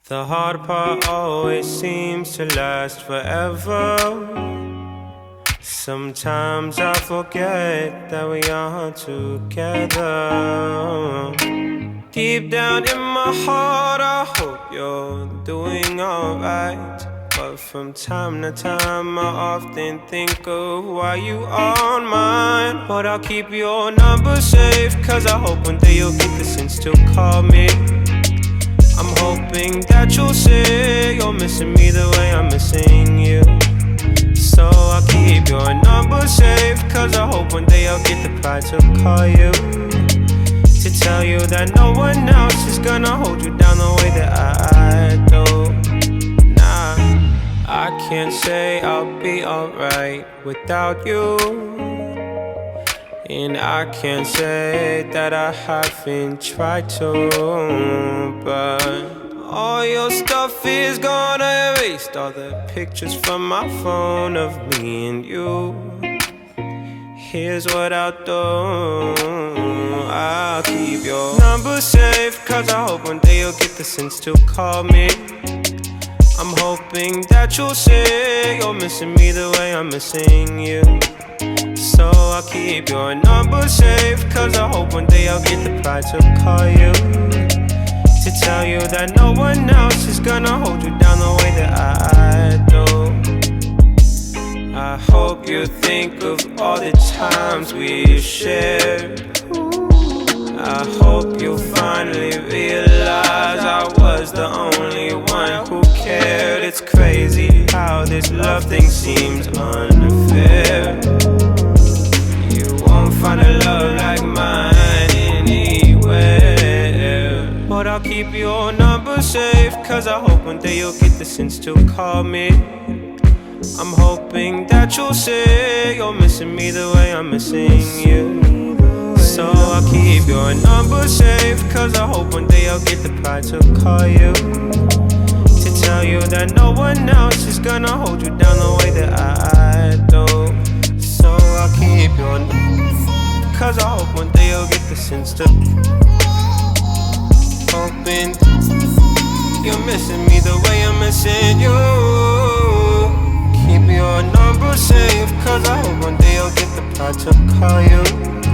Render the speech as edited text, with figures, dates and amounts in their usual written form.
The hard part always seems to last forever. Sometimes I forget that we are together. Deep down in my heart, I hope you're doing alright. But from time to time, I often think of why you aren't mine. But I'll keep your number safe, cause I hope one day you'll get the sense to call me. I'm hoping that you'll say you're missing me the way I'm missing you. So I'll keep your number safe, cause I hope one day I'll get the pride to call you, to tell you that no one else is gonna hold you down the way that I do. Nah, I can't say I'll be alright without you, and I can't say that I haven't tried to. But all your stuff is gone. I erased all the pictures from my phone of me and you. Here's what I'll do, I'll keep your number safe, cause I hope one day you'll get the sense to call me. I'm hoping that you'll say you're missing me the way I'm missing you. So I'll keep your number safe, cause I hope one day I'll get the pride to call you, to tell you that no one else is gonna hold you down the way that I do. I hope you think of all the times we shared. I hope you finally realize I was the only one who cared. It's crazy how this love thing seems unfair. You won't find a love like mine anywhere. But I'll keep your number safe, cause I hope one day you'll get the sense to call me. I'm hoping that you'll say you're missing me the way I'm missing you. So I'll keep your number safe, cause I hope one day I'll get the pride to call you, to tell you that no one else is gonna hold you down the way that I do. So I'll keep your number, cause I hope one day you'll get the sense to. Hoping you're missing me the way I'm missing you. Keep your number safe, cause I hope one day I'll get the pride to call you,